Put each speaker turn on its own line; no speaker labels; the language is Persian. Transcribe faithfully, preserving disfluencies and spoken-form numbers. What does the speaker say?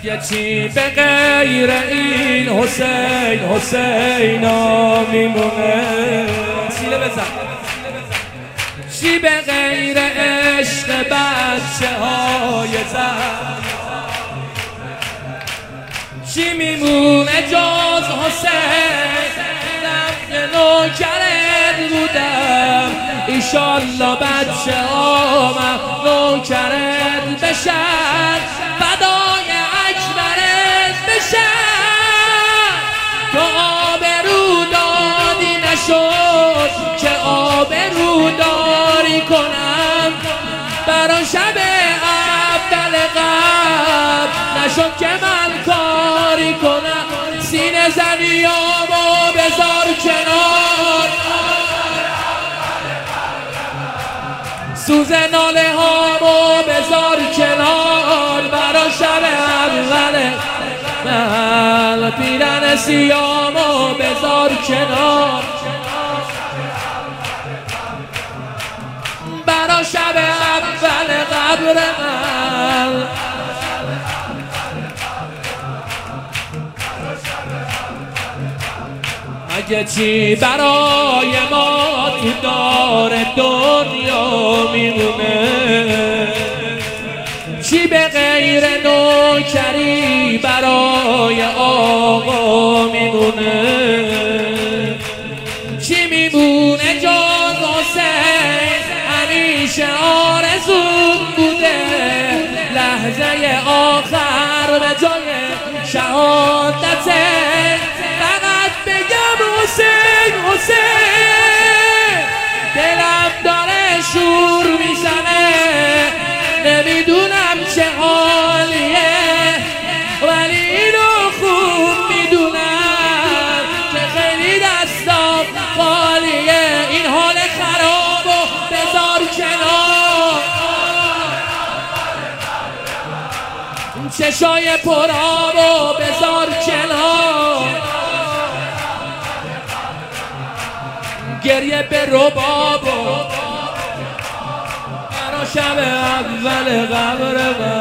اگه چی به غیر این حسین حسینا میمونه، سیله بزن. چی به غیر عشق بچه های زن، چی میمونه جز حسین؟ رفت نوکرت بودم، ایشالله بچه آمم نوکرت بشن، فدای اکبرت بشن. تو آبرو دادی نشد که آبرو داری کنم، برا شب اول قبل نشد که من کاری کنم. سینه زنیامو بذار کنار، سوز ناله هامو بذار کنار، برا شب اول قبل پیرن سیامو بذار کنار، برا شب اول قبر من. اگه چی برای ما تو دار دنیا میمونه، چی به غیر نوکری برای آقا میمونه، چی میمونه جز حسین؟ همیشه آرزوم بوده لحظه آخر به جای شهادت فقط بگم حسین حسین. دلم داره شور میزنه، نمیدونم چه حالیه، ولی اینو خوب میدونم که خیلی دستام خالیه. این حال خرابو بذار کنار، چشای پرابو بذار کنار، گریه به ربابو برا شب اول قبر من.